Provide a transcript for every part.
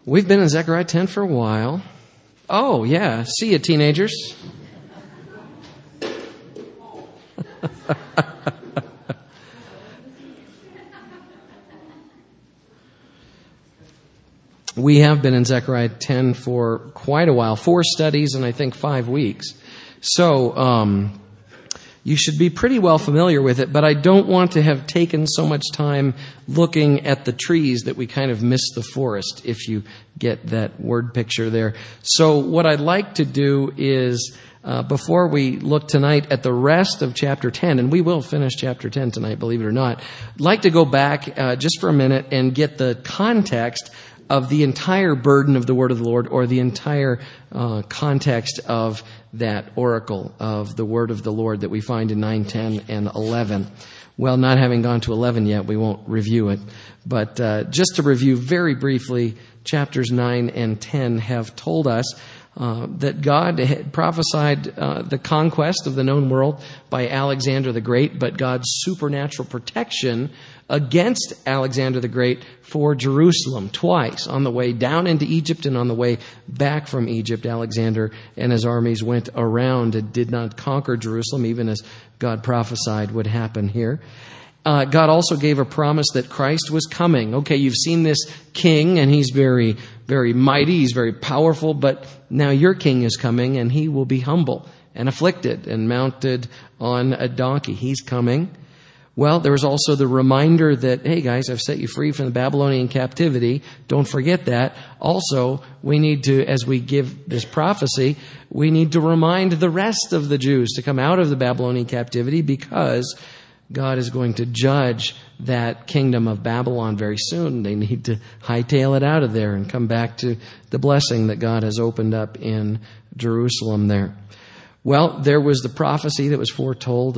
We've been in Zechariah 10 for a while. Oh, yeah. See you, teenagers. We have been in Zechariah 10 for quite a while. 4 studies and I think 5 weeks. So, you should be pretty well familiar with it, but I don't want to have taken so much time looking at the trees that we kind of miss the forest, if you get that word picture there. So what I'd like to do is, before we look tonight at the rest of chapter 10, and we will finish chapter 10 tonight, believe it or not, I'd like to go back just for a minute and get the context of the entire burden of the word of the Lord, or the entire context of that oracle of the word of the Lord that we find in 9, 10, and 11. Well, not having gone to 11 yet, we won't review it. But just to review very briefly, chapters 9 and 10 have told us that God had prophesied the conquest of the known world by Alexander the Great, but God's supernatural protection against Alexander the Great for Jerusalem twice. On the way down into Egypt and on the way back from Egypt, Alexander and his armies went around and did not conquer Jerusalem, even as God prophesied would happen here. God also gave a promise that Christ was coming. Okay, you've seen this king, and he's very, very mighty, he's very powerful, but now your king is coming, and he will be humble and afflicted and mounted on a donkey. He's coming. Well, there was also the reminder that, hey guys, I've set you free from the Babylonian captivity. Don't forget that. Also, we need to, as we give this prophecy, we need to remind the rest of the Jews to come out of the Babylonian captivity, because God is going to judge that kingdom of Babylon very soon. They need to hightail it out of there and come back to the blessing that God has opened up in Jerusalem there. Well, there was the prophecy that was foretold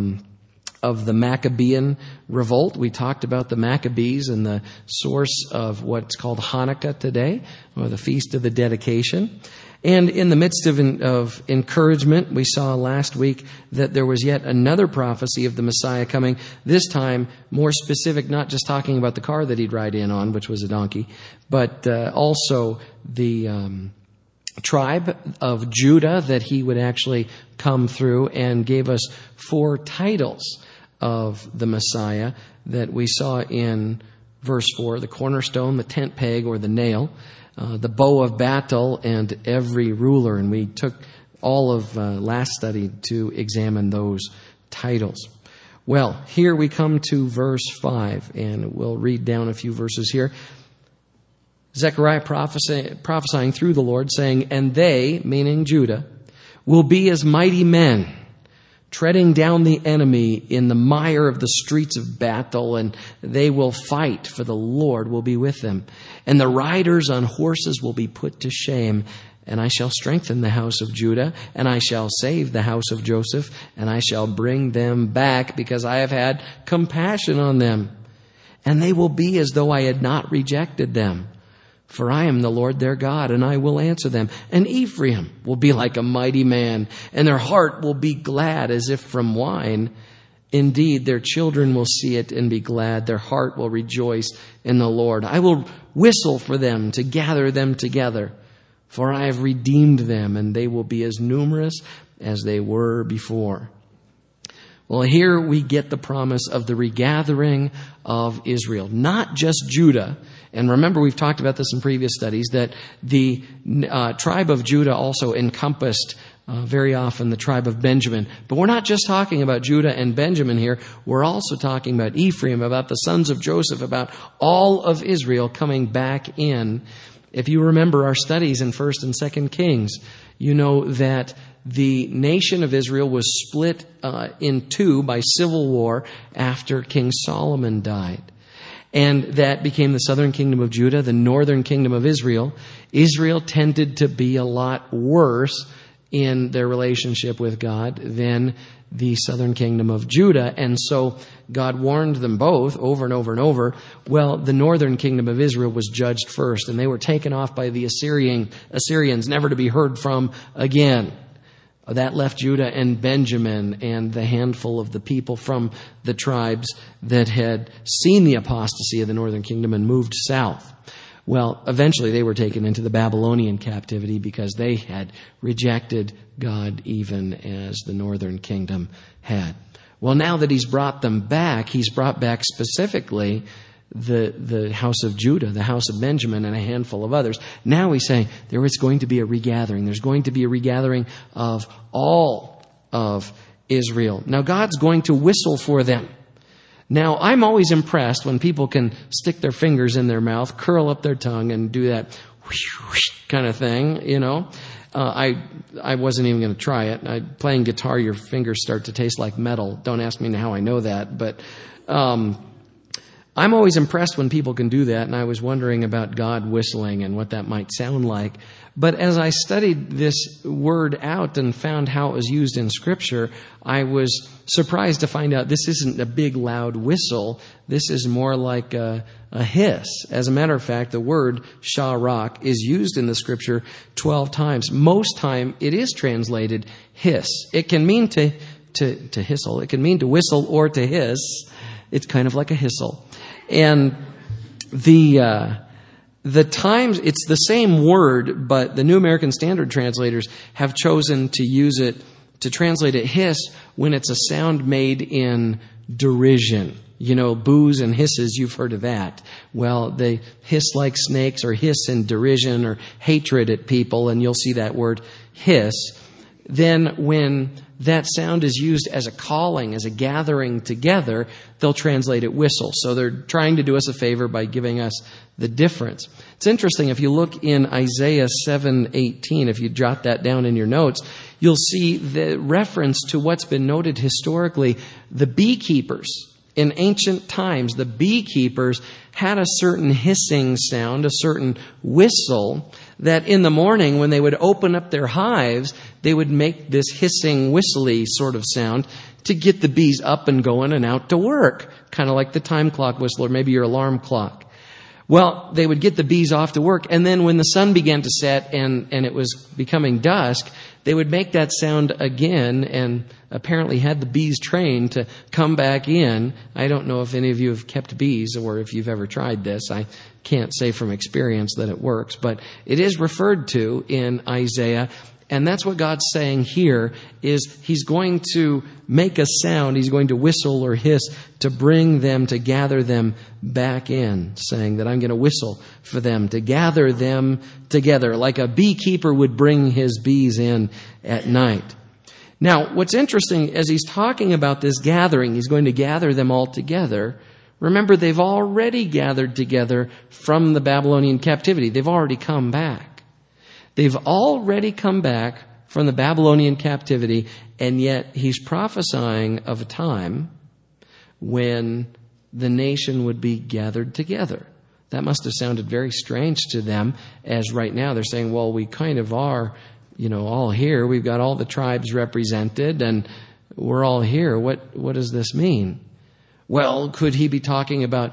of the Maccabean revolt. We talked about the Maccabees and the source of what's called Hanukkah today, or the Feast of the Dedication. And in the midst of encouragement, we saw last week that there was yet another prophecy of the Messiah coming, this time more specific, not just talking about the car that he'd ride in on, which was a donkey, but also the tribe of Judah that he would actually come through, and gave us 4 titles of the Messiah that we saw in verse 4, the cornerstone, the tent peg or the nail, the bow of battle, and every ruler. And we took all of last study to examine those titles. Well, here we come to verse 5, and we'll read down a few verses here. Zechariah prophesying through the Lord, saying, "And they," meaning Judah, "will be as mighty men, treading down the enemy in the mire of the streets of battle, and they will fight, for the Lord will be with them. And the riders on horses will be put to shame. And I shall strengthen the house of Judah, and I shall save the house of Joseph, and I shall bring them back, because I have had compassion on them. And they will be as though I had not rejected them. For I am the Lord their God, and I will answer them. And Ephraim will be like a mighty man, and their heart will be glad as if from wine. Indeed, their children will see it and be glad. Their heart will rejoice in the Lord. I will whistle for them to gather them together. For I have redeemed them, and they will be as numerous as they were before." Well, here we get the promise of the regathering of Israel, not just Judah. And remember, we've talked about this in previous studies, that the tribe of Judah also encompassed very often the tribe of Benjamin. But we're not just talking about Judah and Benjamin here. We're also talking about Ephraim, about the sons of Joseph, about all of Israel coming back in. If you remember our studies in 1st and 2nd Kings, you know that the nation of Israel was split in 2 by civil war after King Solomon died. And that became the southern kingdom of Judah, the northern kingdom of Israel. Israel tended to be a lot worse in their relationship with God than the southern kingdom of Judah. And so God warned them both over and over and over. Well, the northern kingdom of Israel was judged first, and they were taken off by the Assyrians, never to be heard from again. That left Judah and Benjamin and the handful of the people from the tribes that had seen the apostasy of the northern kingdom and moved south. Well, eventually they were taken into the Babylonian captivity because they had rejected God even as the northern kingdom had. Well, now that he's brought them back, he's brought back specifically the house of Judah, the house of Benjamin, and a handful of others. Now he's saying there is going to be a regathering. There's going to be a regathering of all of Israel. Now God's going to whistle for them. Now, I'm always impressed when people can stick their fingers in their mouth, curl up their tongue, and do that whoosh, whoosh kind of thing, you know. I wasn't even going to try it. Playing guitar, your fingers start to taste like metal. Don't ask me how I know that, but I'm always impressed when people can do that, and I was wondering about God whistling and what that might sound like. But as I studied this word out and found how it was used in Scripture, I was surprised to find out this isn't a big, loud whistle. This is more like a hiss. As a matter of fact, the word sharak is used in the Scripture 12 times. Most time, it is translated hiss. It can mean to hissle. It can mean to whistle or to hiss. It's kind of like a hissle. And the times, it's the same word, but the New American Standard translators have chosen to use it, to translate it hiss, when it's a sound made in derision. You know, boos and hisses, you've heard of that. Well, they hiss like snakes, or hiss in derision or hatred at people, and you'll see that word hiss. Then when that sound is used as a calling, as a gathering together, they'll translate it whistle. So they're trying to do us a favor by giving us the difference. It's interesting, if you look in Isaiah 7:18, if you jot that down in your notes, you'll see the reference to what's been noted historically. The beekeepers in ancient times, the beekeepers had a certain hissing sound, a certain whistle, that in the morning when they would open up their hives, they would make this hissing, whistly sort of sound to get the bees up and going and out to work. Kind of like the time clock whistle, or maybe your alarm clock. Well, they would get the bees off to work, and then when the sun began to set and it was becoming dusk, they would make that sound again, and apparently had the bees trained to come back in. I don't know if any of you have kept bees or if you've ever tried this. I can't say from experience that it works, but it is referred to in Isaiah. And that's what God's saying here, is he's going to make a sound, he's going to whistle or hiss to bring them, to gather them back in, saying that I'm going to whistle for them, to gather them together, like a beekeeper would bring his bees in at night. Now, what's interesting, as he's talking about this gathering, he's going to gather them all together. Remember, they've already gathered together from the Babylonian captivity. They've already come back. They've already come back from the Babylonian captivity, and yet he's prophesying of a time when the nation would be gathered together. That must have sounded very strange to them, as right now they're saying, well, we kind of are, all here. We've got all the tribes represented, and we're all here. What does this mean? Well, could he be talking about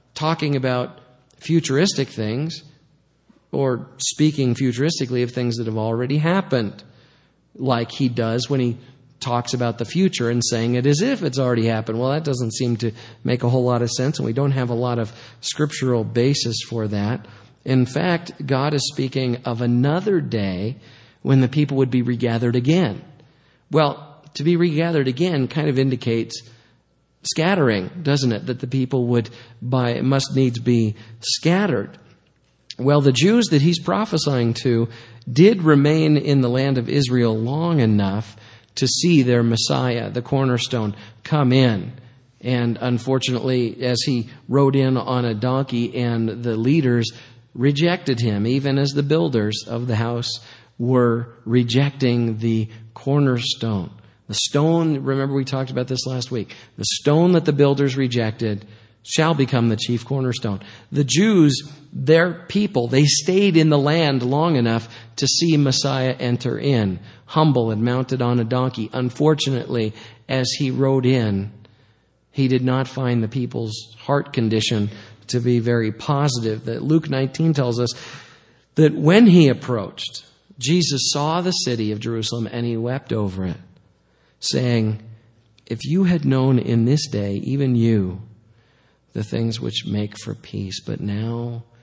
futuristic things, or speaking futuristically of things that have already happened, like he does when he talks about the future and saying it as if it's already happened? Well, that doesn't seem to make a whole lot of sense, and we don't have a lot of scriptural basis for that. In fact, God is speaking of another day when the people would be regathered again. Well, to be regathered again kind of indicates scattering, doesn't it? That the people must needs be scattered. Well, the Jews that he's prophesying to did remain in the land of Israel long enough to see their Messiah, the cornerstone, come in. And unfortunately, as he rode in on a donkey, and the leaders rejected him, even as the builders of the house were rejecting the cornerstone. The stone, remember we talked about this last week, the stone that the builders rejected shall become the chief cornerstone. The Jews, their people, they stayed in the land long enough to see Messiah enter in, humble and mounted on a donkey. Unfortunately, as he rode in, he did not find the people's heart condition to be very positive. That Luke 19 tells us that when he approached, Jesus saw the city of Jerusalem and he wept over it, saying, "If you had known in this day, even you, the things which make for peace, but now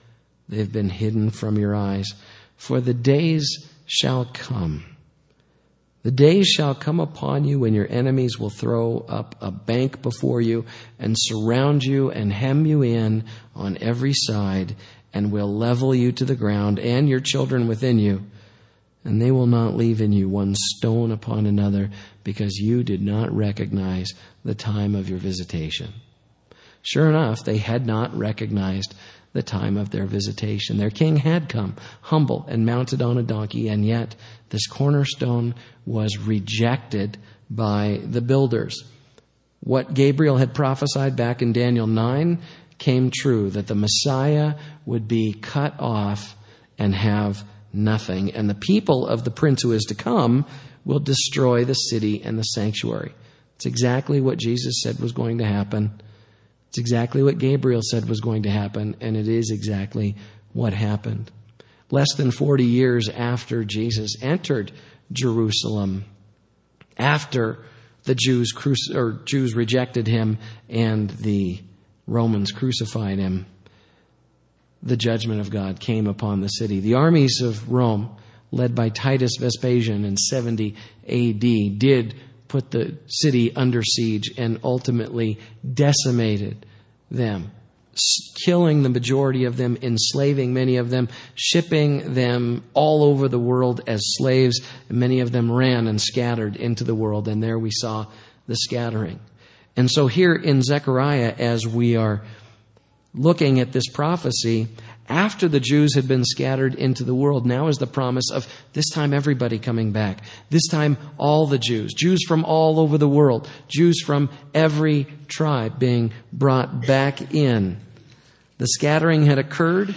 They've been hidden from your eyes. For the days shall come. The days shall come upon you when your enemies will throw up a bank before you and surround you and hem you in on every side and will level you to the ground and your children within you. And they will not leave in you one stone upon another because you did not recognize the time of your visitation. Sure enough, they had not recognized the time of their visitation. Their king had come, humble and mounted on a donkey, and yet this cornerstone was rejected by the builders. What Gabriel had prophesied back in Daniel 9 came true, that the Messiah would be cut off and have nothing. And the people of the prince who is to come will destroy the city and the sanctuary. It's exactly what Jesus said was going to happen. It's exactly what Gabriel said was going to happen, and it is exactly what happened. Less than 40 years after Jesus entered Jerusalem, after the Jews rejected him and the Romans crucified him, the judgment of God came upon the city. The armies of Rome, led by Titus Vespasian in 70 AD, did put the city under siege and ultimately decimated them, killing the majority of them, enslaving many of them, shipping them all over the world as slaves. Many of them ran and scattered into the world, and there we saw the scattering. And so here in Zechariah, as we are looking at this prophecy, after the Jews had been scattered into the world, now is the promise of this time everybody coming back. This time all the Jews from all over the world, Jews from every tribe being brought back in. The scattering had occurred,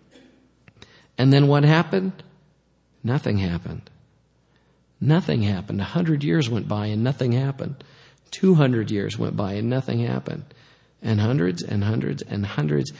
and then what happened? Nothing happened. Nothing happened. 100 years went by and nothing happened. 200 years went by and nothing happened. And hundreds and hundreds and hundreds.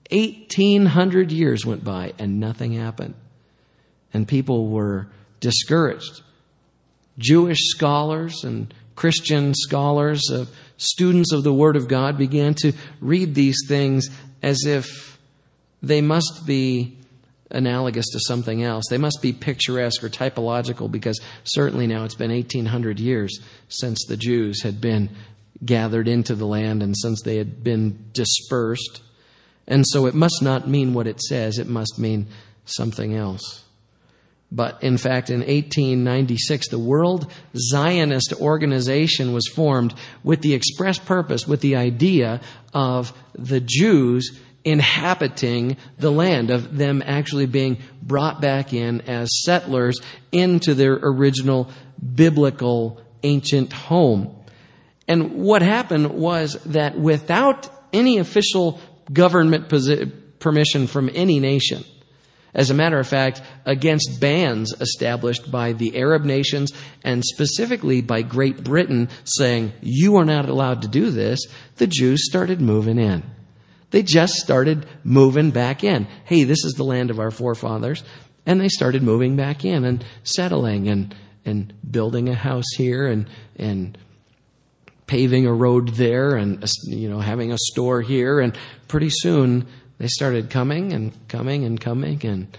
1,800 years went by and nothing happened. And people were discouraged. Jewish scholars and Christian scholars, students of the Word of God, began to read these things as if they must be analogous to something else. They must be picturesque or typological, because certainly now it's been 1,800 years since the Jews had been gathered into the land and since they had been dispersed. And so it must not mean what it says. It must mean something else. But in fact, in 1896, the World Zionist Organization was formed with the express purpose, with the idea of the Jews inhabiting the land, of them actually being brought back in as settlers into their original biblical ancient home. And what happened was that without any official government permission from any nation, as a matter of fact, against bans established by the Arab nations and specifically by Great Britain saying, you are not allowed to do this, the Jews started moving in. They just started moving back in. Hey, this is the land of our forefathers. And they started moving back in and settling and building a house here and paving a road there and, having a store here. And pretty soon they started coming and coming and coming, and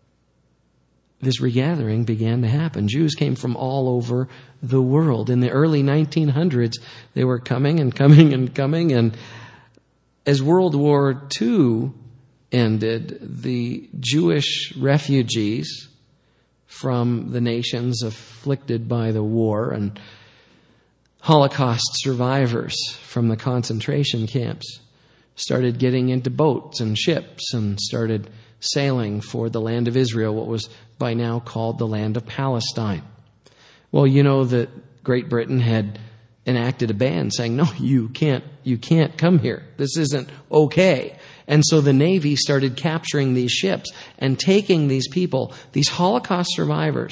this regathering began to happen. Jews came from all over the world. In the early 1900s, they were coming and coming and coming, and as World War II ended, the Jewish refugees from the nations afflicted by the war and Holocaust survivors from the concentration camps started getting into boats and ships and started sailing for the land of Israel, what was by now called the land of Palestine. Well, you know that Great Britain had enacted a ban saying, no, you can't come here. This isn't okay. And so the Navy started capturing these ships and taking these people, these Holocaust survivors,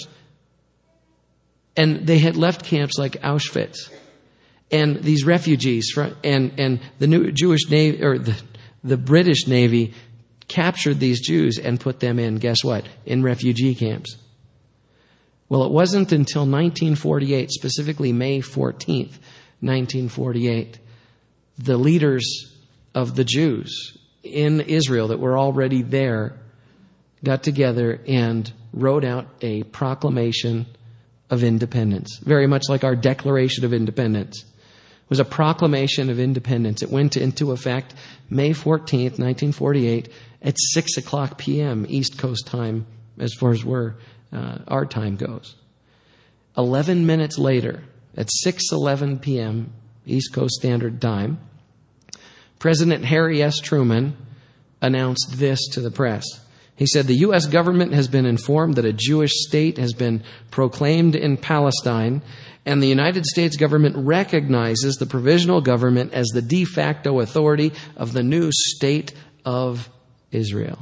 and they had left camps like Auschwitz. And these refugees and the new Jewish Navy, or the British Navy, captured these Jews and put them in, guess what? In refugee camps. Well, it wasn't until 1948, specifically May 14th, 1948, the leaders of the Jews in Israel that were already there got together and wrote out a proclamation of independence, very much like our Declaration of Independence. It was a proclamation of independence. It went into effect May 14th, 1948 at 6 o'clock p.m. East Coast time, as far as where our time goes. 11 minutes later, at 6:11 p.m. East Coast Standard Time, President Harry S. Truman announced this to the press. He said, the U.S. government has been informed that a Jewish state has been proclaimed in Palestine, and the United States government recognizes the provisional government as the de facto authority of the new state of Israel.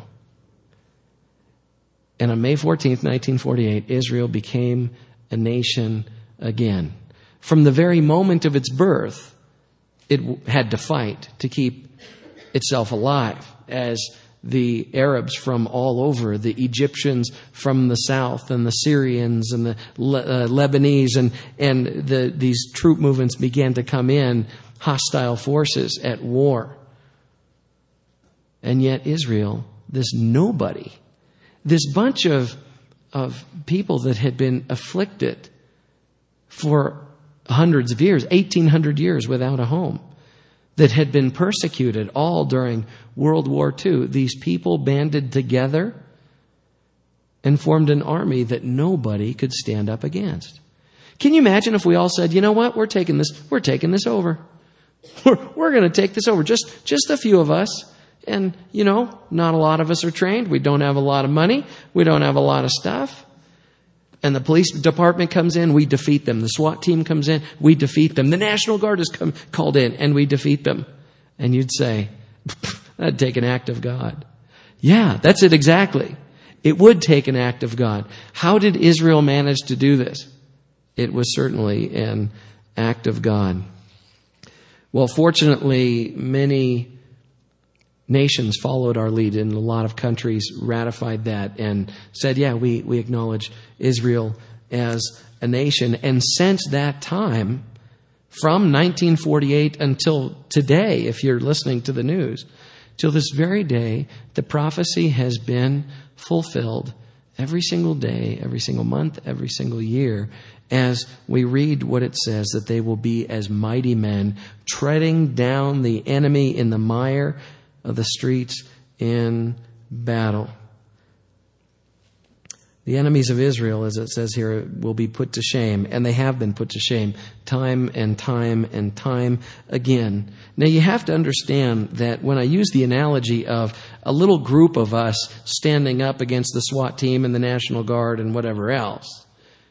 And on May 14th, 1948, Israel became a nation again. From the very moment of its birth, it had to fight to keep itself alive as the Arabs from all over, the Egyptians from the south, and the Syrians and the Lebanese, and these troop movements began to come in, hostile forces at war. And yet Israel, this nobody, this bunch of people that had been afflicted for hundreds of years, 1,800 years without a home, that had been persecuted all during World War II. These people banded together and formed an army that nobody could stand up against. Can you imagine if we all said, you know what, we're taking this over. We're going to take this over. Just a few of us. And, not a lot of us are trained. We don't have a lot of money. We don't have a lot of stuff. And the police department comes in, we defeat them. The SWAT team comes in, we defeat them. The National Guard is called in, and we defeat them. And you'd say, that'd take an act of God. Yeah, that's it exactly. It would take an act of God. How did Israel manage to do this? It was certainly an act of God. Well, fortunately, many nations followed our lead, and a lot of countries ratified that and said, yeah, we acknowledge Israel as a nation. And since that time, from 1948 until today, if you're listening to the news, till this very day, the prophecy has been fulfilled every single day, every single month, every single year, as we read what it says, that they will be as mighty men, treading down the enemy in the mire of the streets in battle. The enemies of Israel, as it says here, will be put to shame, and they have been put to shame time and time and time again. Now you have to understand that when I use the analogy of a little group of us standing up against the SWAT team and the National Guard and whatever else,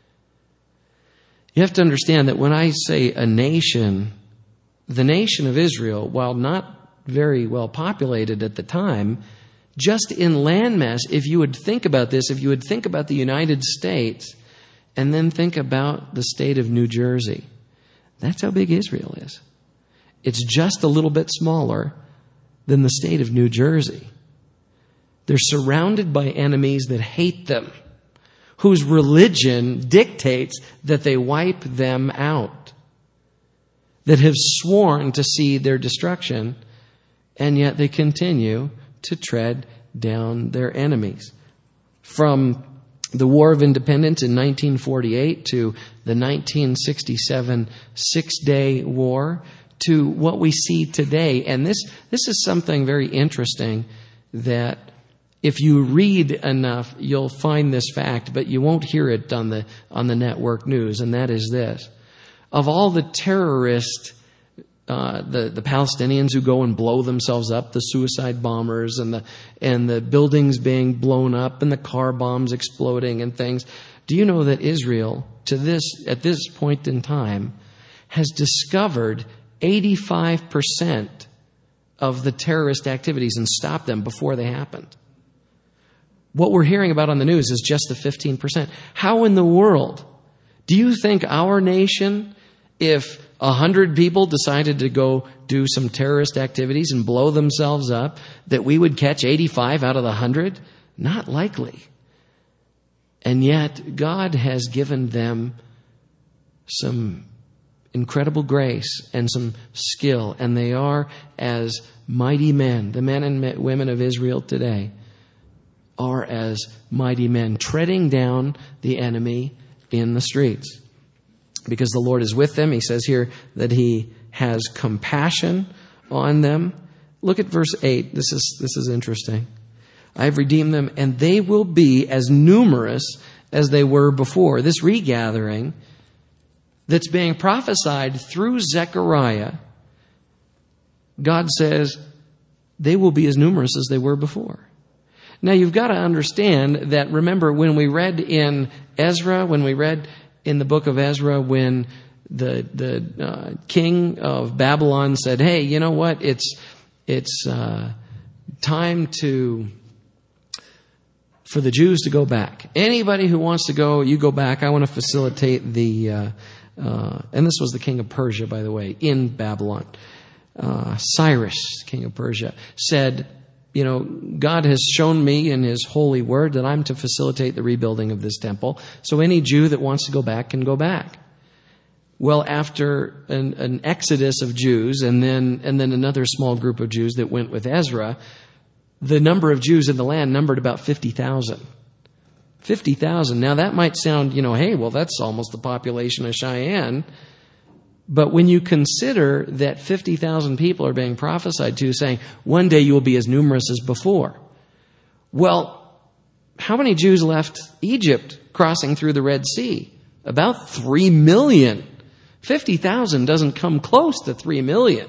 you have to understand that when I say a nation, the nation of Israel, while not very well populated at the time, just in landmass, if you would think about this, if you would think about the United States and then think about the state of New Jersey, that's how big Israel is. It's just a little bit smaller than the state of New Jersey. They're surrounded by enemies that hate them, whose religion dictates that they wipe them out, that have sworn to see their destruction, and yet they continue to tread down their enemies. From the War of Independence in 1948 to the 1967 Six-Day War to what we see today. And this is something very interesting that if you read enough, you'll find this fact, but you won't hear it on the network news, and that is this. Of all the terrorists, the Palestinians who go and blow themselves up, the suicide bombers and the buildings being blown up and the car bombs exploding and things. Do you know that Israel, at this point in time, has discovered 85% of the terrorist activities and stopped them before they happened? What we're hearing about on the news is just the 15%. How in the world do you think our nation, if 100 people decided to go do some terrorist activities and blow themselves up, that we would catch 85 out of the 100? Not likely. And yet, God has given them some incredible grace and some skill, and they are as mighty men. The men and women of Israel today are as mighty men, treading down the enemy in the streets. Because the Lord is with them. He says here that He has compassion on them. Look at verse 8. This is interesting. I have redeemed them, and they will be as numerous as they were before. This regathering that's being prophesied through Zechariah, God says they will be as numerous as they were before. Now you've got to understand that, remember, when we read in Ezra, when we read in the book of Ezra, when the king of Babylon said, hey, you know what, it's time for the Jews to go back. Anybody who wants to go, you go back. I want to facilitate and this was the king of Persia, by the way, in Babylon. Cyrus, king of Persia, said, God has shown me in His holy word that I'm to facilitate the rebuilding of this temple. So any Jew that wants to go back can go back. Well, after an exodus of Jews and then another small group of Jews that went with Ezra, the number of Jews in the land numbered about 50,000. 50,000. Now that might sound, hey, well, that's almost the population of Cheyenne. But when you consider that 50,000 people are being prophesied to, saying, one day you will be as numerous as before. Well, how many Jews left Egypt crossing through the Red Sea? About 3 million. 50,000 doesn't come close to 3 million.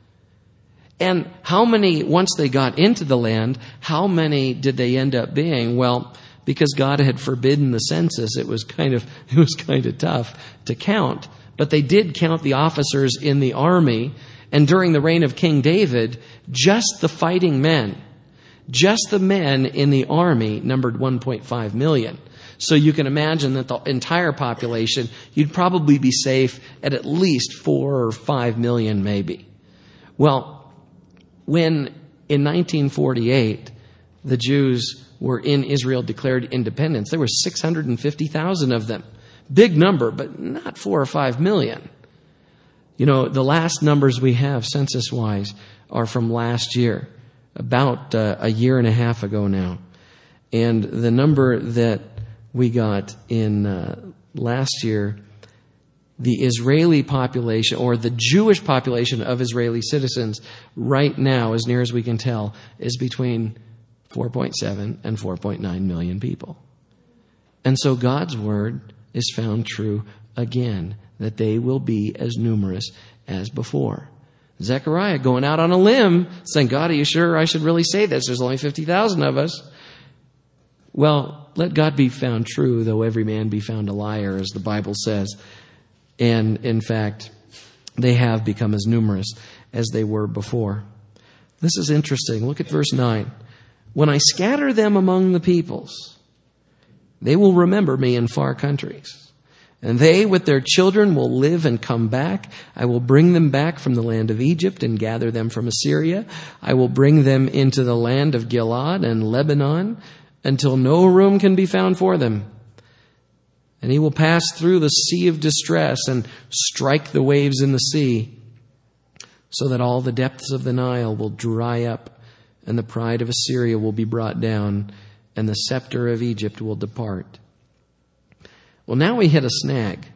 And how many, once they got into the land, how many did they end up being? Well, because God had forbidden the census, it was kind of tough to count. But they did count the officers in the army. And during the reign of King David, just the fighting men, just the men in the army numbered 1.5 million. So you can imagine that the entire population, you'd probably be safe at least 4 or 5 million maybe. Well, when in 1948 the Jews were in Israel declared independence, there were 650,000 of them. Big number, but not 4 or 5 million. The last numbers we have census-wise are from last year, about a year and a half ago now. And the number that we got in last year, the Israeli population, or the Jewish population of Israeli citizens right now, as near as we can tell, is between 4.7 and 4.9 million people. And so God's word is found true again, that they will be as numerous as before. Zechariah going out on a limb, saying, God, are you sure I should really say this? There's only 50,000 of us. Well, let God be found true, though every man be found a liar, as the Bible says. And in fact, they have become as numerous as they were before. This is interesting. Look at verse 9. When I scatter them among the peoples, they will remember me in far countries. And they with their children will live and come back. I will bring them back from the land of Egypt and gather them from Assyria. I will bring them into the land of Gilead and Lebanon until no room can be found for them. And he will pass through the sea of distress and strike the waves in the sea, so that all the depths of the Nile will dry up, and the pride of Assyria will be brought down, and the scepter of Egypt will depart. Well, now we hit a snag.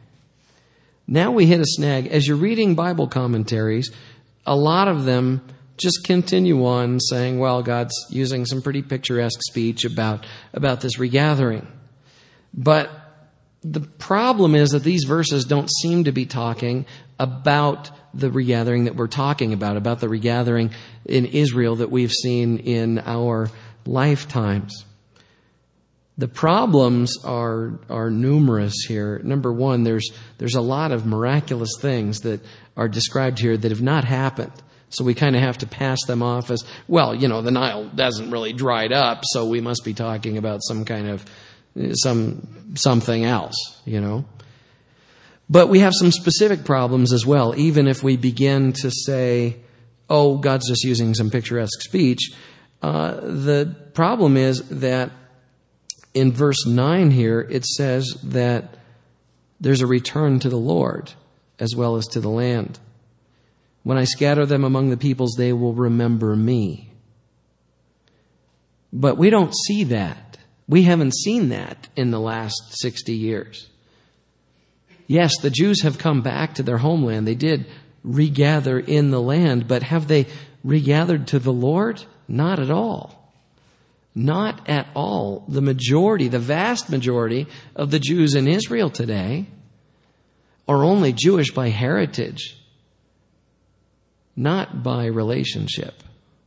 As you're reading Bible commentaries, a lot of them just continue on saying, well, God's using some pretty picturesque speech about this regathering. But the problem is that these verses don't seem to be talking about the regathering that we're talking about the regathering in Israel that we've seen in our lifetimes. The problems are numerous here. Number one, there's a lot of miraculous things that are described here that have not happened. So we kind of have to pass them off as, well, the Nile hasn't really dried up, so we must be talking about some kind of something else, But we have some specific problems as well. Even if we begin to say, oh, God's just using some picturesque speech, the problem is that in verse 9 here, it says that there's a return to the Lord. as well as to the land. When I scatter them among the peoples, they will remember me. But we don't see that. We haven't seen that in the last 60 years. Yes, the Jews have come back to their homeland. They did regather in the land, but have they regathered to the Lord? Not at all. Not at all. The majority, the vast majority of the Jews in Israel today are only Jewish by heritage, not by relationship.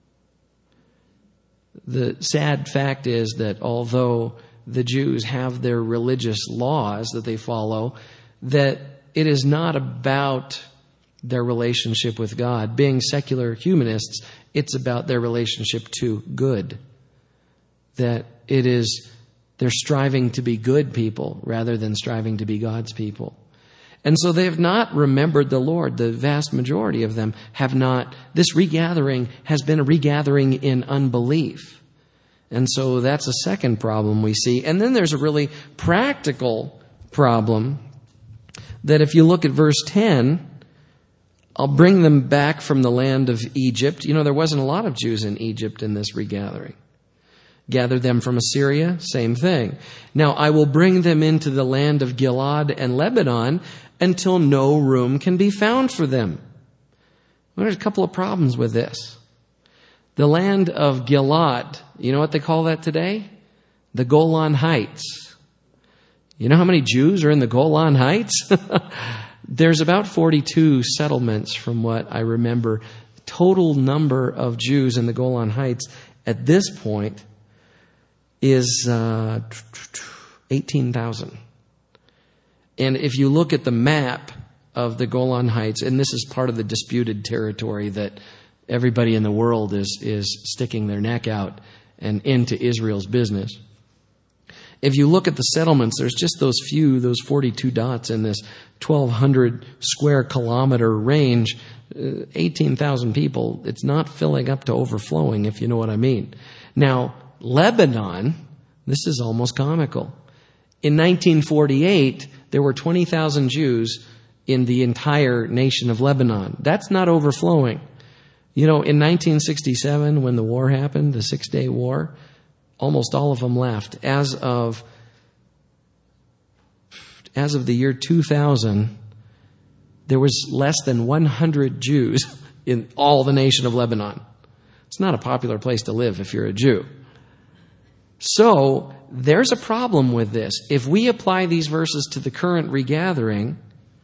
The sad fact is that although the Jews have their religious laws that they follow, that it is not about their relationship with God. Being secular humanists, it's about their relationship to good. That it is, they're striving to be good people rather than striving to be God's people. And so they have not remembered the Lord. The vast majority of them have not. This regathering has been a regathering in unbelief. And so that's a second problem we see. And then there's a really practical problem that if you look at verse 10, I'll bring them back from the land of Egypt. You know, there wasn't a lot of Jews in Egypt in this regathering. Gather them from Assyria, same thing. Now I will bring them into the land of Gilead and Lebanon until no room can be found for them. Well, there's a couple of problems with this. The land of Gilead, you know what they call that today? The Golan Heights. You know how many Jews are in the Golan Heights? There's about 42 settlements from what I remember. Total number of Jews in the Golan Heights at this point is 18,000. And if you look at the map of the Golan Heights, and this is part of the disputed territory that everybody in the world is sticking their neck out and into Israel's business. If you look at the settlements, there's just those 42 dots in this 1,200 square kilometer range, 18,000 people. It's not filling up to overflowing, if you know what I mean. Now, Lebanon, this is almost comical. In 1948, there were 20,000 Jews in the entire nation of Lebanon. That's not overflowing. You know, in 1967, when the war happened, the 6-Day War, almost all of them left. As of the year 2000, there was less than 100 Jews in all the nation of Lebanon. It's not a popular place to live if you're a Jew. So there's a problem with this. If we apply these verses to the current regathering,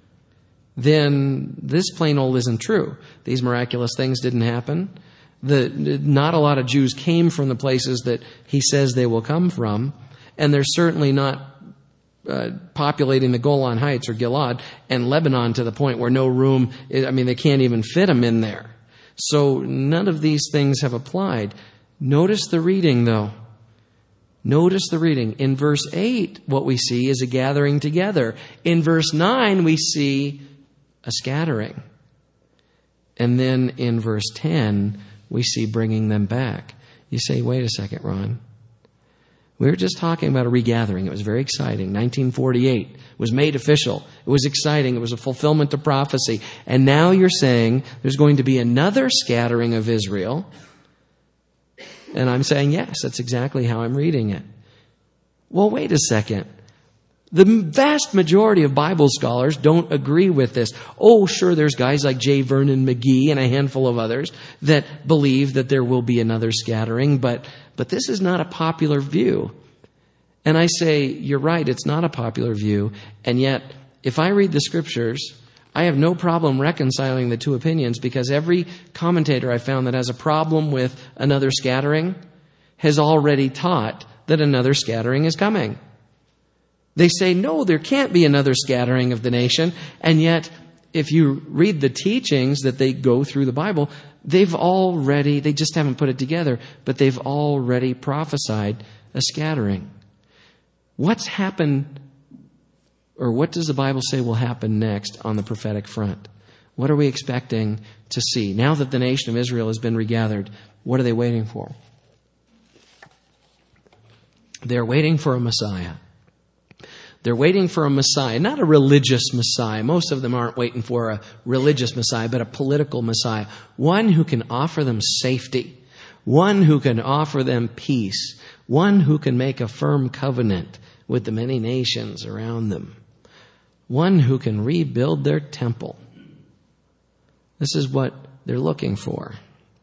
then this plain old isn't true. These miraculous things didn't happen. Not a lot of Jews came from the places that he says they will come from, and they're certainly not populating the Golan Heights or Gilead and Lebanon to the point where no room, they can't even fit them in there. So none of these things have applied. Notice the reading, though. Notice the reading. In verse 8, what we see is a gathering together. In verse 9, we see a scattering. And then in verse 10, we see bringing them back. You say, wait a second, Ron. We were just talking about a regathering. It was very exciting. 1948. It was made official. It was exciting. It was a fulfillment of prophecy. And now you're saying there's going to be another scattering of Israel. And I'm saying, yes, that's exactly how I'm reading it. Well, wait a second. The vast majority of Bible scholars don't agree with this. Oh, sure, there's guys like J. Vernon McGee and a handful of others that believe that there will be another scattering, but this is not a popular view. And I say, you're right, it's not a popular view, and yet, if I read the Scriptures, I have no problem reconciling the two opinions, because every commentator I found that has a problem with another scattering has already taught that another scattering is coming. They say, no, there can't be another scattering of the nation. And yet, if you read the teachings that they go through the Bible, they just haven't put it together, but they've already prophesied a scattering. What's happened, or what does the Bible say will happen next on the prophetic front? What are we expecting to see? Now that the nation of Israel has been regathered, what are they waiting for? They're waiting for a Messiah. They're waiting for a Messiah, not a religious Messiah. Most of them aren't waiting for a religious Messiah, but a political Messiah. One who can offer them safety. One who can offer them peace. One who can make a firm covenant with the many nations around them. One who can rebuild their temple. This is what they're looking for.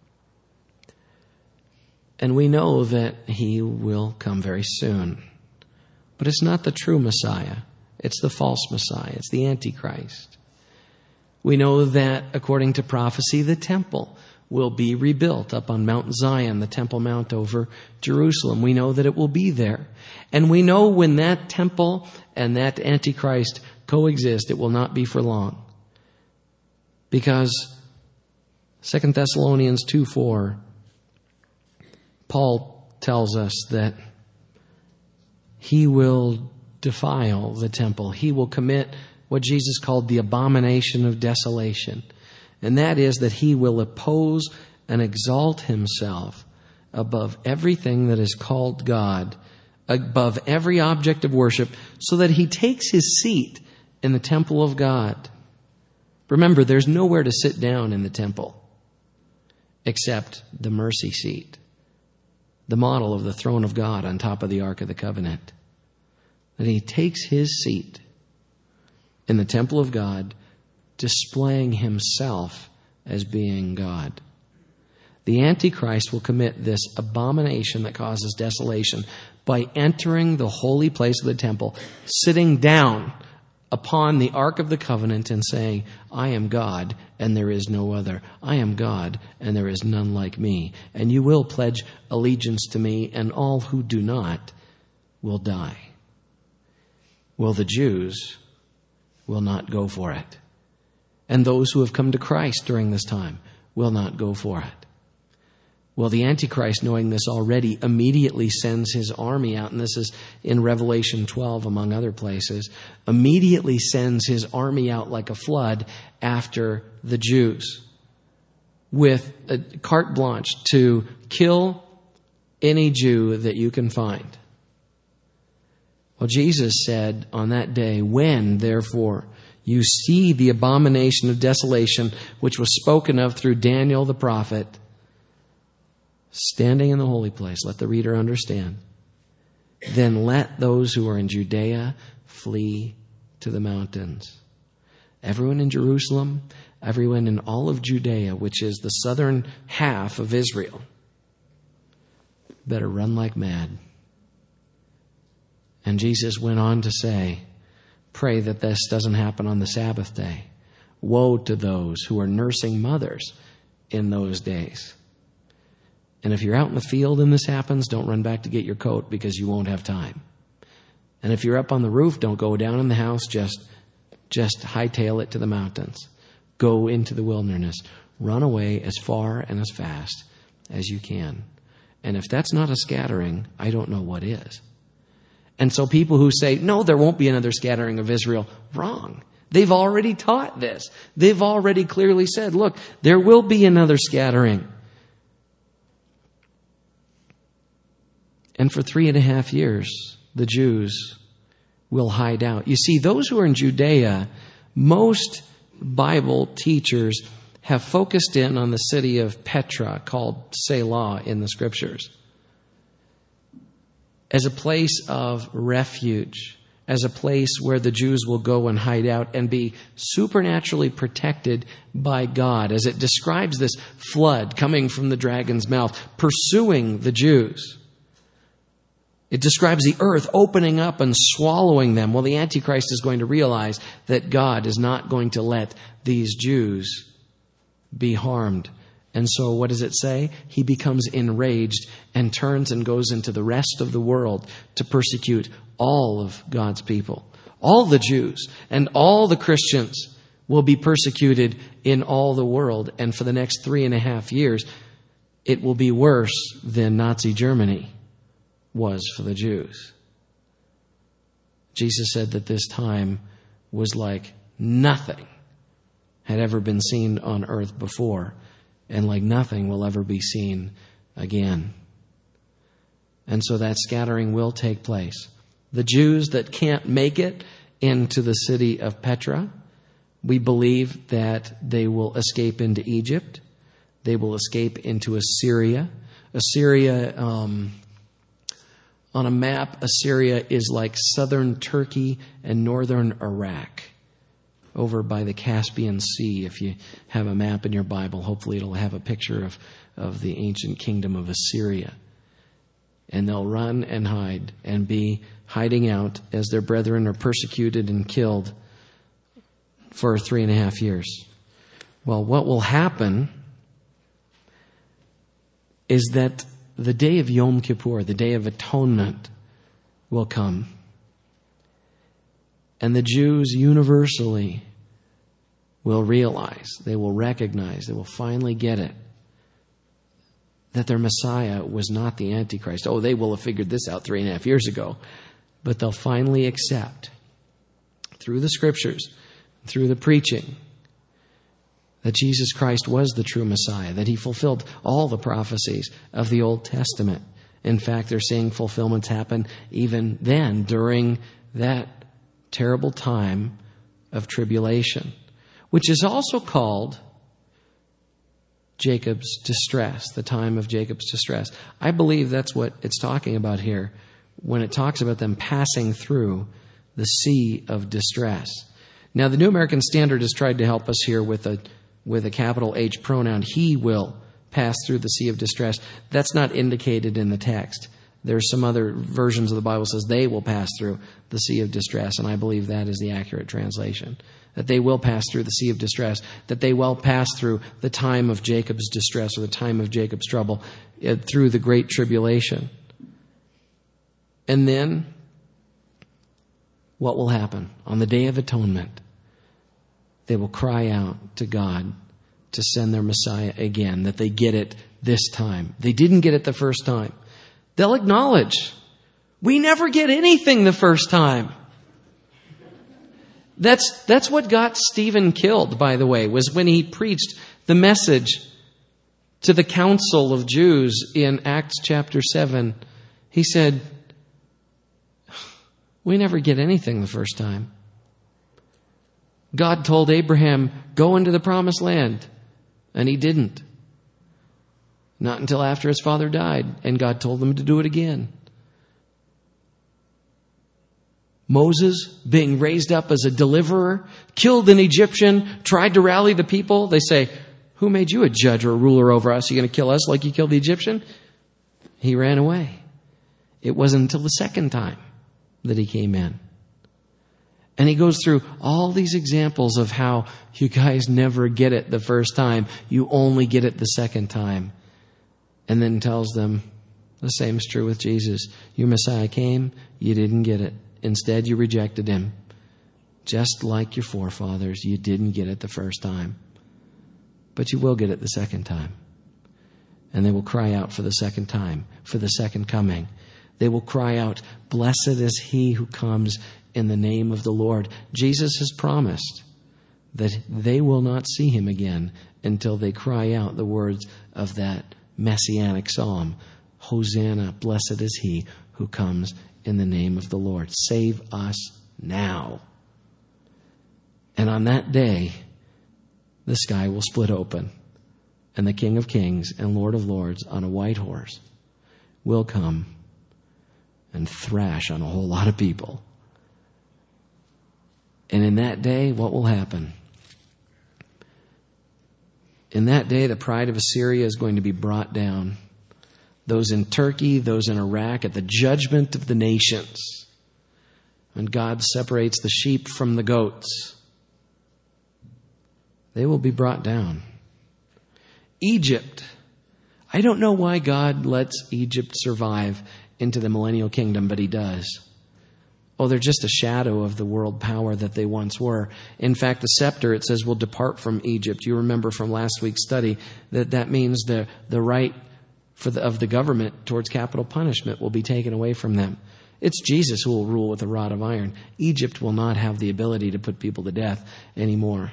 And we know that he will come very soon. But it's not the true Messiah. It's the false Messiah. It's the Antichrist. We know that, according to prophecy, the temple will be rebuilt up on Mount Zion, the Temple Mount over Jerusalem. We know that it will be there. And we know when that temple and that Antichrist coexist, it will not be for long. Because 2 Thessalonians 2:4, Paul tells us that he will defile the temple. He will commit what Jesus called the abomination of desolation. And that is that he will oppose and exalt himself above everything that is called God, above every object of worship, so that he takes his seat in the temple of God. Remember, there's nowhere to sit down in the temple except the mercy seat, the model of the throne of God on top of the Ark of the Covenant. That he takes his seat in the temple of God, displaying himself as being God. The Antichrist will commit this abomination that causes desolation by entering the holy place of the temple, sitting down upon the Ark of the Covenant and saying, I am God and there is no other. I am God and there is none like me. And you will pledge allegiance to me, and all who do not will die. Well, the Jews will not go for it. And those who have come to Christ during this time will not go for it. Well, the Antichrist, knowing this already, immediately sends his army out, and this is in Revelation 12, among other places, immediately sends his army out like a flood after the Jews, with a carte blanche to kill any Jew that you can find. Well, Jesus said on that day, when, therefore, you see the abomination of desolation, which was spoken of through Daniel the prophet, standing in the holy place, let the reader understand, then let those who are in Judea flee to the mountains. Everyone in Jerusalem, everyone in all of Judea, which is the southern half of Israel, better run like mad. And Jesus went on to say, pray that this doesn't happen on the Sabbath day. Woe to those who are nursing mothers in those days. And if you're out in the field and this happens, don't run back to get your coat, because you won't have time. And if you're up on the roof, don't go down in the house, just hightail it to the mountains. Go into the wilderness. Run away as far and as fast as you can. And if that's not a scattering, I don't know what is. And so people who say, no, there won't be another scattering of Israel, wrong. They've already taught this. They've already clearly said, look, there will be another scattering. And for 3.5 years, the Jews will hide out. You see, those who are in Judea, most Bible teachers have focused in on the city of Petra, called Selah in the Scriptures, as a place of refuge, as a place where the Jews will go and hide out and be supernaturally protected by God, as it describes this flood coming from the dragon's mouth, pursuing the Jews. It describes the earth opening up and swallowing them. Well, the Antichrist is going to realize that God is not going to let these Jews be harmed. And so what does it say? He becomes enraged and turns and goes into the rest of the world to persecute all of God's people. All the Jews and all the Christians will be persecuted in all the world. And for the next 3.5 years, it will be worse than Nazi Germany was for the Jews. Jesus said that this time was like nothing had ever been seen on earth before, and like nothing will ever be seen again. And so that scattering will take place. The Jews that can't make it into the city of Petra, we believe that they will escape into Egypt. They will escape into Assyria. Assyria, on a map, Assyria is like southern Turkey and northern Iraq, over by the Caspian Sea. If you have a map in your Bible, hopefully it'll have a picture of the ancient kingdom of Assyria. And they'll run and hide and be hiding out as their brethren are persecuted and killed for 3.5 years. Well, what will happen is that the day of Yom Kippur, the day of atonement, will come. And the Jews universally will realize, they will recognize, they will finally get it, that their Messiah was not the Antichrist. Oh, they will have figured this out 3.5 years ago. But they'll finally accept, through the Scriptures, through the preaching, that Jesus Christ was the true Messiah, that He fulfilled all the prophecies of the Old Testament. In fact, they're seeing fulfillments happen even then, during that terrible time of tribulation, which is also called Jacob's distress, the time of Jacob's distress. I believe that's what it's talking about here when it talks about them passing through the sea of distress. Now, the New American Standard has tried to help us here with a capital H pronoun. He will pass through the sea of distress. That's not indicated in the text. There's some other versions of the Bible says they will pass through the sea of distress, and I believe that is the accurate translation. That they will pass through the sea of distress, that they will pass through the time of Jacob's distress or the time of Jacob's trouble, through the great tribulation. And then, what will happen? On the Day of Atonement, they will cry out to God to send their Messiah again, that they get it this time. They didn't get it the first time. They'll acknowledge, we never get anything the first time. That's what got Stephen killed, by the way, was when he preached the message to the council of Jews in Acts chapter 7. He said, we never get anything the first time. God told Abraham, go into the promised land. And he didn't. Not until after his father died. And God told him to do it again. Moses, being raised up as a deliverer, killed an Egyptian, tried to rally the people. They say, who made you a judge or a ruler over us? Are you going to kill us like you killed the Egyptian? He ran away. It wasn't until the second time that he came in. And he goes through all these examples of how you guys never get it the first time. You only get it the second time. And then tells them the same is true with Jesus. Your Messiah came, you didn't get it. Instead, you rejected him. Just like your forefathers, you didn't get it the first time. But you will get it the second time. And they will cry out for the second time, for the second coming. They will cry out, blessed is he who comes in the name of the Lord. Jesus has promised that they will not see him again until they cry out the words of that messianic psalm. Hosanna, blessed is he who comes in the name of the Lord. Save us now. And on that day, the sky will split open, and the King of Kings and Lord of Lords on a white horse will come and thrash on a whole lot of people. And in that day, what will happen? In that day, the pride of Assyria is going to be brought down. Those in Turkey, those in Iraq, at the judgment of the nations. When God separates the sheep from the goats, they will be brought down. Egypt. I don't know why God lets Egypt survive into the millennial kingdom, but he does. Oh, they're just a shadow of the world power that they once were. In fact, the scepter, it says, will depart from Egypt. You remember from last week's study that means the right of the government towards capital punishment will be taken away from them. It's Jesus who will rule with a rod of iron. Egypt will not have the ability to put people to death anymore.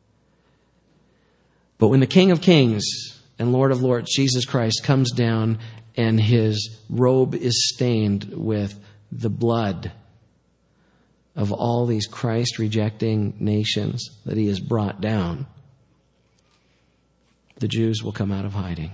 But when the King of Kings and Lord of Lords, Jesus Christ, comes down and his robe is stained with the blood of all these Christ-rejecting nations that he has brought down, the Jews will come out of hiding.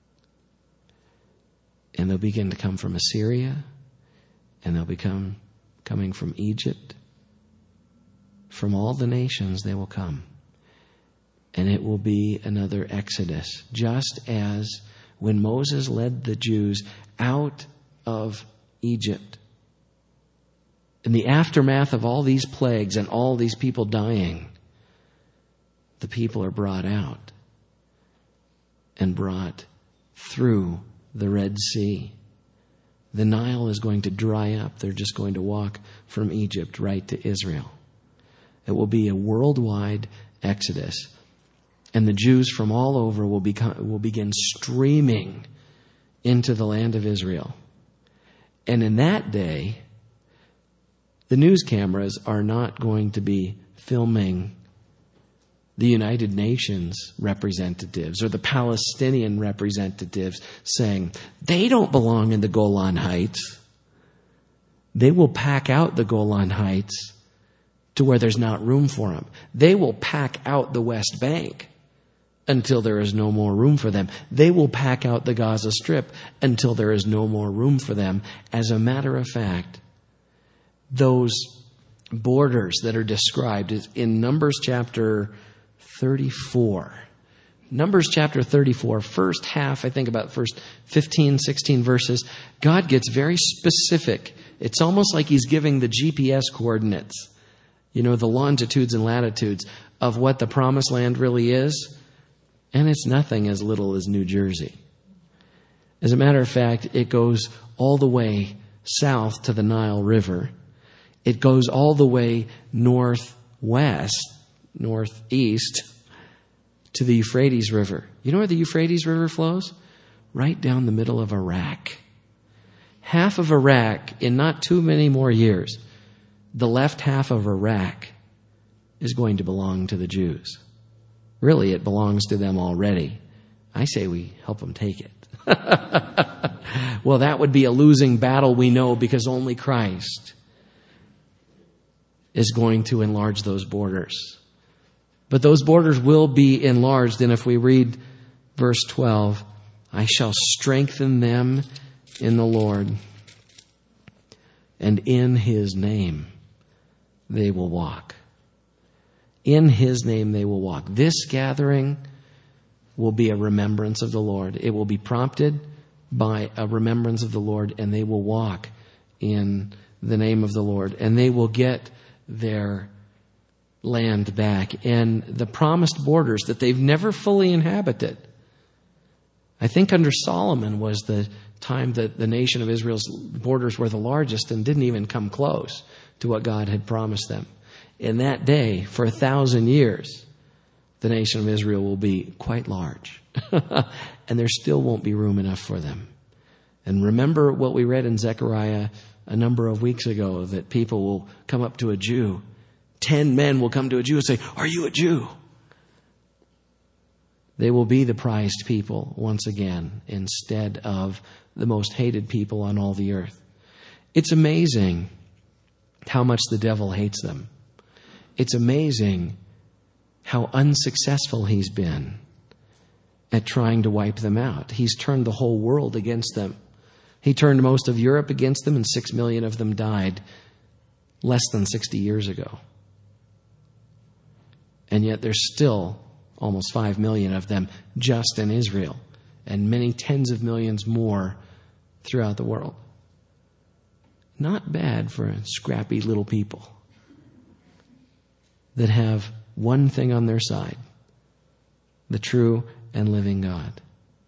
And they'll begin to come from Assyria, and they'll become coming from Egypt. From all the nations they will come. And it will be another exodus, just as when Moses led the Jews out of Egypt. In the aftermath of all these plagues and all these people dying, the people are brought out and brought through the Red Sea. The Nile is going to dry up. They're just going to walk from Egypt right to Israel. It will be a worldwide exodus. And the Jews from all over will begin streaming into the land of Israel. And in that day, the news cameras are not going to be filming the United Nations representatives or the Palestinian representatives saying, they don't belong in the Golan Heights. They will pack out the Golan Heights to where there's not room for them. They will pack out the West Bank until there is no more room for them. They will pack out the Gaza Strip until there is no more room for them. As a matter of fact, those borders that are described in Numbers chapter 34. Numbers chapter 34, first half, I think about first 15, 16 verses, God gets very specific. It's almost like he's giving the GPS coordinates, the longitudes and latitudes of what the promised land really is. And it's nothing as little as New Jersey. As a matter of fact, it goes all the way south to the Nile River. It goes all the way northeast to the Euphrates River. You know where the Euphrates River flows? Right down the middle of Iraq. Half of Iraq, in not too many more years, the left half of Iraq is going to belong to the Jews. Really, it belongs to them already. I say we help them take it. Well, that would be a losing battle, we know, because only Christ is going to enlarge those borders. But those borders will be enlarged, and if we read verse 12, I shall strengthen them in the Lord, and in his name they will walk. In his name they will walk. This gathering will be a remembrance of the Lord. It will be prompted by a remembrance of the Lord, and they will walk in the name of the Lord, and they will get their land back and the promised borders that they've never fully inhabited. I think under Solomon was the time that the nation of Israel's borders were the largest and didn't even come close to what God had promised them. In that day, for 1,000 years, the nation of Israel will be quite large. And there still won't be room enough for them. And remember what we read in Zechariah a number of weeks ago, that people will come up to a Jew. 10 men will come to a Jew and say, are you a Jew? They will be the prized people once again, instead of the most hated people on all the earth. It's amazing how much the devil hates them. It's amazing how unsuccessful he's been at trying to wipe them out. He's turned the whole world against them. He turned most of Europe against them, and 6 million of them died less than 60 years ago. And yet there's still almost 5 million of them just in Israel, and many tens of millions more throughout the world. Not bad for scrappy little people that have one thing on their side: the true and living God.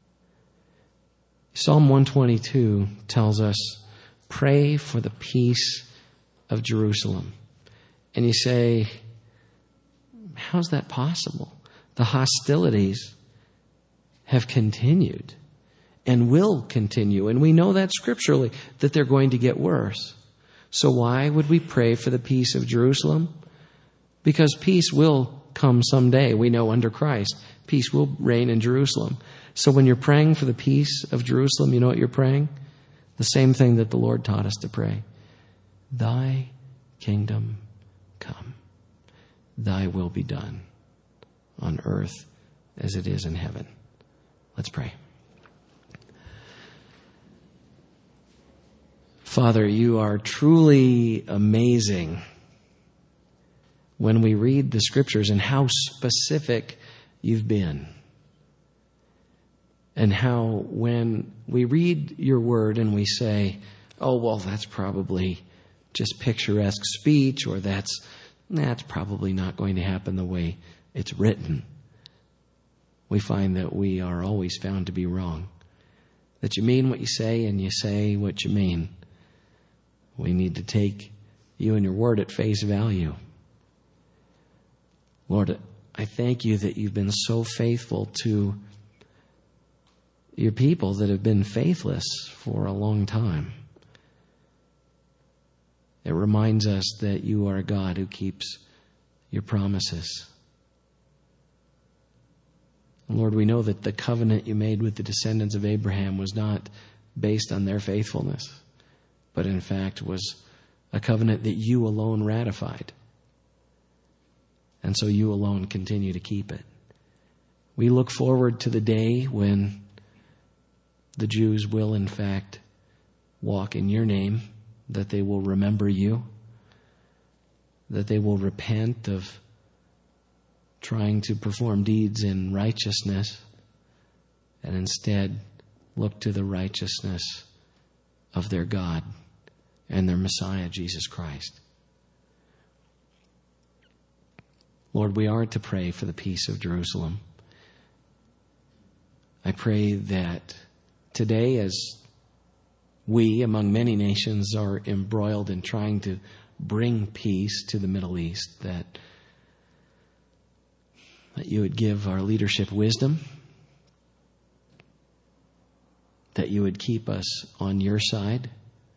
Psalm 122 tells us, pray for the peace of Jerusalem. And you say, how's that possible? The hostilities have continued and will continue. And we know that scripturally, that they're going to get worse. So why would we pray for the peace of Jerusalem? Because peace will come someday. We know under Christ, peace will reign in Jerusalem. So when you're praying for the peace of Jerusalem, you know what you're praying? The same thing that the Lord taught us to pray. Thy kingdom thy will be done on earth as it is in heaven. Let's pray. Father, you are truly amazing when we read the scriptures and how specific you've been. And how when we read your word and we say, oh, well, that's probably just picturesque speech, or that's probably not going to happen the way it's written, we find that we are always found to be wrong. That you mean what you say and you say what you mean. We need to take you and your word at face value. Lord, I thank you that you've been so faithful to your people that have been faithless for a long time. It reminds us that you are a God who keeps your promises. Lord, we know that the covenant you made with the descendants of Abraham was not based on their faithfulness, but in fact was a covenant that you alone ratified. And so you alone continue to keep it. We look forward to the day when the Jews will in fact walk in your name, that they will remember you, that they will repent of trying to perform deeds in righteousness and instead look to the righteousness of their God and their Messiah, Jesus Christ. Lord, we are to pray for the peace of Jerusalem. I pray that today, as we, among many nations, are embroiled in trying to bring peace to the Middle East, that you would give our leadership wisdom, that you would keep us on your side.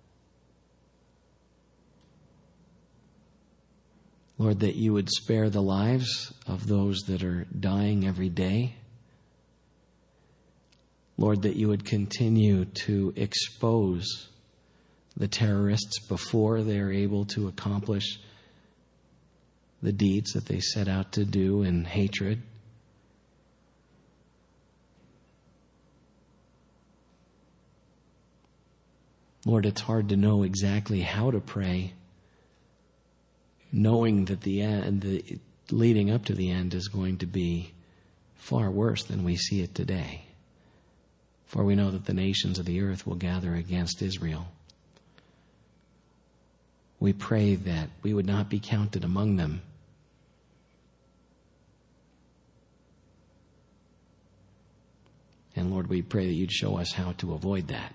Lord, that you would spare the lives of those that are dying every day. Lord, that you would continue to expose the terrorists before they're able to accomplish the deeds that they set out to do in hatred. Lord, it's hard to know exactly how to pray, knowing that the leading up to the end is going to be far worse than we see it today. For we know that the nations of the earth will gather against Israel. We pray that we would not be counted among them. And Lord, we pray that you'd show us how to avoid that.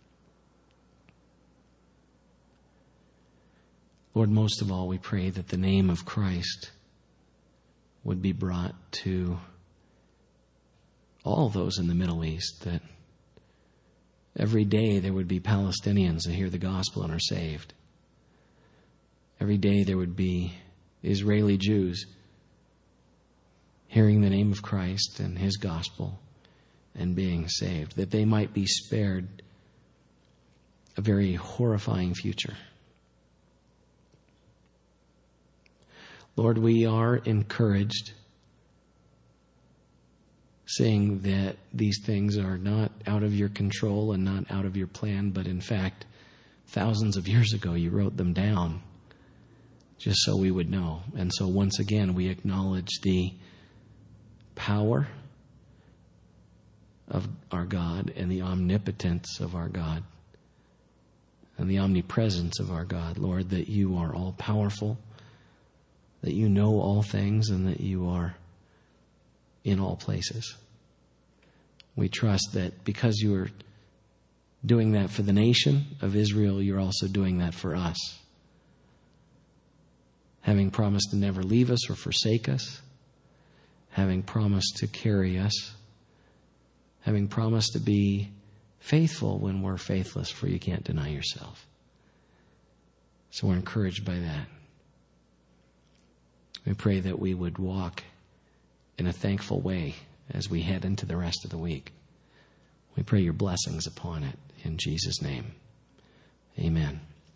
Lord, most of all, we pray that the name of Christ would be brought to all those in the Middle East, that every day there would be Palestinians that hear the gospel and are saved. Every day there would be Israeli Jews hearing the name of Christ and his gospel and being saved, that they might be spared a very horrifying future. Lord, we are encouraged seeing that these things are not out of your control and not out of your plan, but in fact, thousands of years ago you wrote them down just so we would know. And so once again, we acknowledge the power of our God and the omnipotence of our God and the omnipresence of our God. Lord, that you are all powerful, that you know all things, and that you are in all places. We trust that because you are doing that for the nation of Israel, you're also doing that for us. Having promised to never leave us or forsake us, having promised to carry us, having promised to be faithful when we're faithless, for you can't deny yourself. So we're encouraged by that. We pray that we would walk in a thankful way as we head into the rest of the week. We pray your blessings upon it in Jesus' name. Amen.